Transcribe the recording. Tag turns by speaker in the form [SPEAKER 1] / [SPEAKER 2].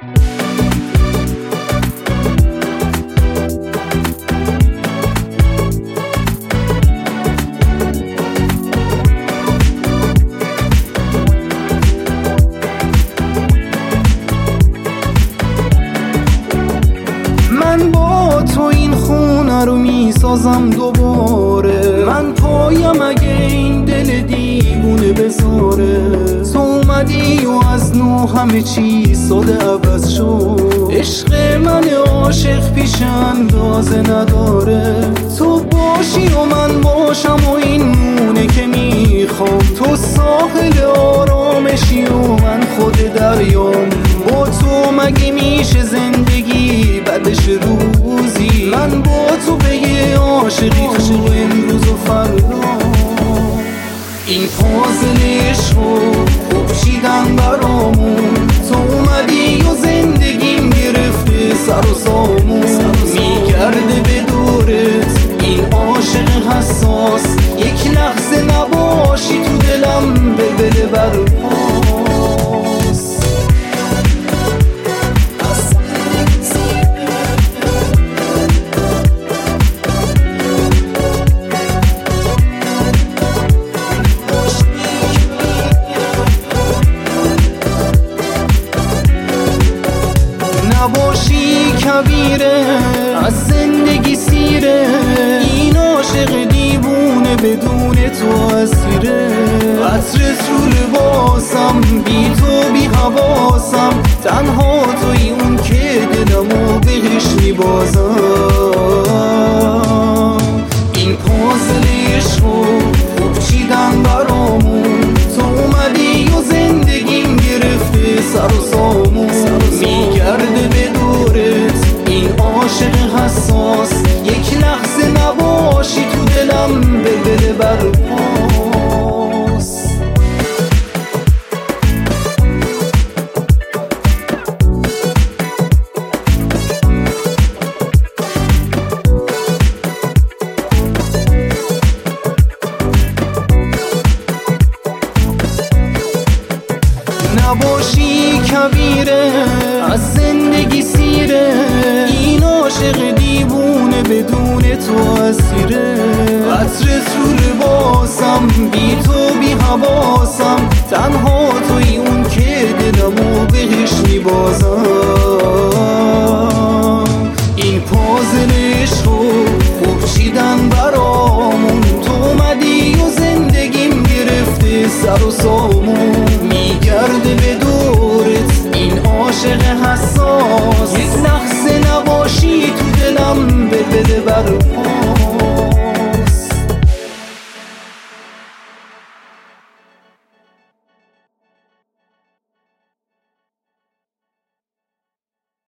[SPEAKER 1] من با تو این خونه رو میسازم دوباره، من پایم اگه این دل دیوونه بذاره. تو اومدی و از نو همه چی ساده عوض شد، عشق من عاشق پیش اندازه نداره. تو باشی و من باشم و این مونه که میخوام، تو ساحل آرامشی و من خود دریام. با تو مگه میشه زندگی بعدش روزی؟ من با تو به یه عاشقی تو امروز و فردا. این پازل عشقو خوب چیدن برامون، تو اومدی و زندگیم گرفته سر و سامون. میگرده به دورت این عاشق حساس، یک لحظه نباشی تو دلم بلبل برپاس. نباشی کبیره از زندگی سیره، این عاشق دیوونه بدون تو اسیره. عطرت رو لباسم، بی تو بی حواسم، تنها توی اون که دلمو بهش میبازم. این پازل عشقو خوب چیدن برامون، تو اومدی و زندگیم گرفته سر و سامون. میگرده به دورت این عاشق حساس، یک لحظه نباشی تو دلم بلبل برپاس. نباشی کبیره از زندگی سیره، این عاشق دیوونه بدون تو اسیره. عطرت رو لباسم، بی تو بی حواسم، تنها توی اون که دلمو بهش میبازم. این پازل عشقو خوب چیدن برامون، تو اومدی و زندگیم گرفته سر و سامون.